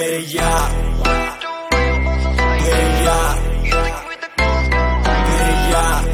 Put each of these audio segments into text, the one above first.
मेरे यार, मेरे यार, मेरे यार।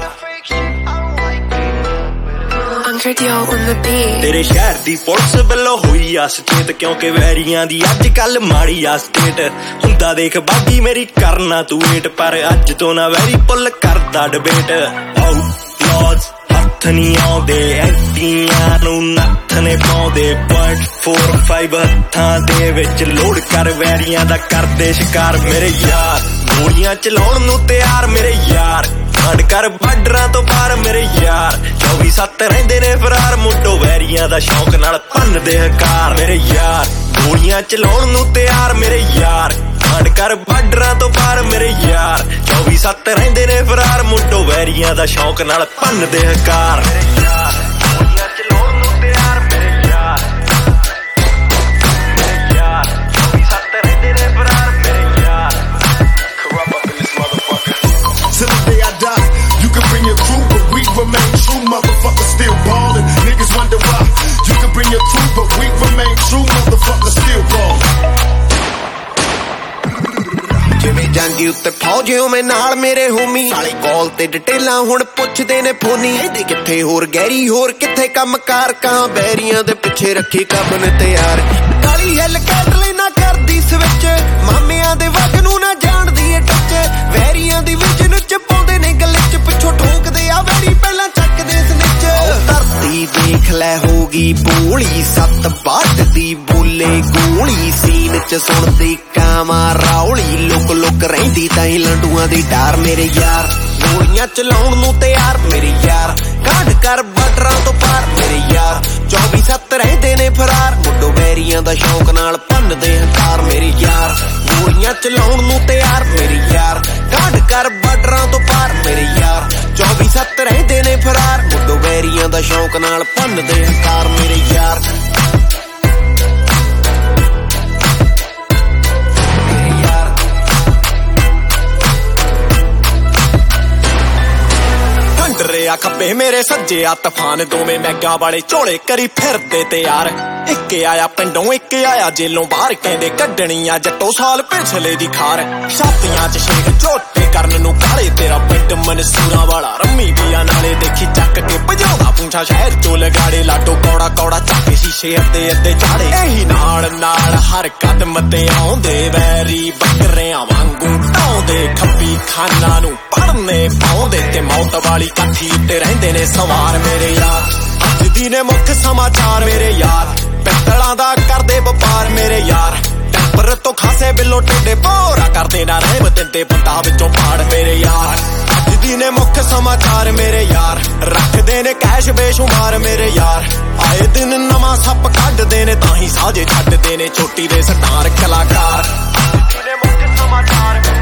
तेरे शहर दी पुलिस वल्लों हुई आ सचेत, क्योंकि वैरियां दी अज कल माड़ी आ स्टेट। हुंदा देख बागी मेरी करना तू वेट, पर अज तो ना वैरी पुल करदा डिबेट। आउटलॉज हत्थ नहीं आउंदे, एंटियां नूं नत्थ ने पाउंदे। 0.45 हत्थां दे विच लोड कर, वैरियां दा करदे शिकार मेरे यार। गोलियां चलाउण नूं तैयार मेरे यार, खंड कर बार्डरां तो पार मेरे यार। 24/7 रहिंदे ने फरार, मुंडो वैरियां दा शौक नाल भन्नदे हकार मेरे यार। गोलियां चलाउण नूं तैयार मेरे यार, खंड कर बार्डरां तो पार मेरे यार। 24/7 रहिंदे ने फरार, मुंडो वैरियां दा शौक नाल भन्नदे हकार मेरे यार। गोलियां चलाउण नूं तैयार मेरे यार, मेरे यार। 24/7 रहिंदे ने फरार मेरे यार। Corrupt up in this motherfucker. Till the day I die, you can bring your crew, but we remain true. Motherfuckers still ballin'. Niggas wonder why. You can bring your crew, but we remain true. Motherfuckers still ballin'. ਜਿਵੇਂ ਜਾਂਗੀ ਉੱਤੇ ਫੌਜ ਮੈਂ ਨਾਲ ਮੇਰੇ homie, ਸਾਲੇ ਕਾਲ ਤੇ ਡਿਟੇਲਾਂ ਹੁਣ ਪੁੱਛਦੇ ਨੇ ਫੋਨੀ। ਇਹਦੇ ਕਿੱਥੇ ਹੋਰ ਗੈਰੀ, ਹੋਰ ਕਿੱਥੇ ਕੰਮ ਕਾਰ, ਕਾਂ ਬੈਰੀਆਂ ਦੇ ਪਿੱਛੇ ਰੱਖੀ ਕੰਮ ਨੇ ਤਿਆਰ। ਕਾਲੀ ਹਿੱਲ ਕੈਟਲੀ ਨਾ ਕਰਦੀ ਸਵਿਚ, ਮਾਮਿਆਂ ਦੇ ਵੱਗ ਨੂੰ ਨਾ ਜਾਣਦੀ ਏ ਟੱਚ। ਵੈਰੀਆਂ ਦੀ ਵਿਜਨ ਚ ਪਾਉਂਦੇ ਨੇ ਗਲੇ ਚ, ਪਿੱਛੋਂ ਠੋਕਦੇ ਆ ਵੈਰੀ ਪਹਿਲਾਂ ਚੱਕਦੇ ਸਨਿਚ। ਧਰਤੀ ਦੇਖ ਲੈ ਹੋਗੀ ਬੋਲੀ, 7 ਵੱਢਦੀ ਬੋਲੇ ਗੋਲੀ। ਸੀਨ ਚ ਸੁਣਦੀ ਕਾਵਾਂ ਰੌਲੀ, ਲੁਕ ਲੁਕ ਰਹਿੰਦੀ ਤਾਂ ਹੀ ਲੰਡੂਆਂ ਦੀ ਡਾਰ ਮੇਰੇ ਯਾਰ। ਗੋਲੀਆਂ ਚਲਾਉਣ ਨੂੰ ਤਿਆਰ ਮੇਰੇ ਯਾਰ, ਕੱਢ ਕਰ ਬਾਰਡਰਾਂ ਤੋਂ ਪਾਰ ਮੇਰੇ ਯਾਰ। 24/7 ਰਹਿੰਦੇ ਨੇ ਫਰਾਰ, ਮੁੰਡੋ ਵੈਰੀਆਂ ਦਾ ਸ਼ੌਕ ਨਾਲ ਭੰਨਦੇ ਹੰਕਾਰ ਮੇਰੇ ਯਾਰ। ਗੋਲੀਆਂ ਚਲਾਉਣ ਨੂੰ ਤਿਆਰ ਮੇਰੇ ਯਾਰ, ਕੱਢ ਕਰ ਬਾਰਡਰਾਂ ਤੋਂ ਪਾਰ ਮੇਰੇ ਯਾਰ। 24/7 ਰਹਿੰਦੇ ਨੇ ਫਰਾਰ, ਮੁੰਡੋ ਵੈਰੀਆਂ ਦਾ ਸ਼ੌਕ ਨਾਲ ਭੰਨਦੇ ਹੰਕਾਰ ਮੇਰੇ ਯਾਰ। ਆ ਖੱਬੇ ਮੇਰੇ ਸੱਜੇ ਆ ਤੂਫਾਨ, ਦੋਵੇਂ ਮੈਗਾ ਵਾਲੇ ਝੋਲੇ ਕਰੀ ਫਿਰਦੇ ਤੇ ਯਾਰ। ਇੱਕ ਆਇਆ ਪਿੰਡੋਂ ਇੱਕ ਆਇਆ ਜੇਲੋਂ ਬਾਹਰ, ਕਹਿੰਦੇ ਕੱਢਣੀ ਆ ਜੱਟੋ ਸਾਲ ਪਿਛਲੇ ਦੀ ਖਾਰ। ਛਾਤੀਆਂ ਚ ਸ਼ੇਖ ਝੋਟੇ ਕਰਨ ਨੂੰ ਕਾਲੇ, ਤੇਰਾ ਪਿੰਡ ਮਨਸੂਰਾਂ ਵਾਲਾ ਰੰਮੀ ਦੀਆਂ ਨਾਲੇ। ਦੇਖੀ ਚੱਕ ਕੇ ਭਜਾਉਂਦਾ ਪੂੰਛਾ ਸ਼ਹਿਰ ਚੋਂ ਲਗਾੜੇ, ਲਾਟੋ ਕੌੜਾ ਕੌੜਾ ਚੱਕ ਸ਼ੀਸ਼ੇ ਅੱਧੇ ਅੱਧੇ ਝਾੜੇ। ਇਹੀ ਨਾਲ ਨਾਲ ਹਰ ਕਦਮ ਤੇ ਆਉਂਦੇ ਵੈਰੀ, ਬੱਕਰਿਆਂ ਵਾਂਗੂ ਢਾਉਂਦੇ ਖੱਬੀ ਖਾਨਾਂ ਨੂੰ ਪੜਨੇ ਪਾਉਂਦੇ। ਤੇ ਮੌਤ ਵਾਲੀ ਕਾਠੀ ਉੱਤੇ ਰਹਿੰਦੇ ਨੇ ਸਵਾਰ ਮੇਰੇ ਯਾਰ। ਅੱਜ ਦੀ ਨੇ ਮੁੱਖ ਸਮਾਚਾਰ ਮੇਰੇ ਯਾਰ, ਪਿੱਤਲਾਂ ਦਾ ਕਰਦੇ ਵਪਾਰ ਮੇਰੇ ਯਾਰ। ਟੈਂਪਰ ਤੋਂ ਖਾਸੇ ਬਿੱਲੋ ਟੇਡੇ ਭੋਰਾ ਕਰਦੇ ਨਾ ਰਹਿਮ ਦਿੰਦੇ ਬੰਦਾ ਵਿੱਚੋਂ ਪਾੜ ਮੇਰੇ ਯਾਰ। ਅੱਜ ਦੀ ਨੇ ਮੁੱਖ ਸਮਾਚਾਰ ਮੇਰੇ ਯਾਰ, ਰੱਖਦੇ ਨੇ ਕੈਸ਼ ਬੇਸ਼ੁਮਾਰ ਮੇਰੇ ਯਾਰ। ਆਏ ਦਿਨ ਨਵਾਂ ਸੱਪ ਕੱਢਦੇ ਨੇ, ਤਾਂ ਹੀ ਸਾਜੇ ਛੱਡਦੇ ਨੇ ਚੋਟੀ ਦੇ ਸਟਾਰ ਕਲਾਕਾਰ। ਅੱਜ ਦੀ ਨੇ ਮੁੱਖ ਸਮਾਚਾਰ।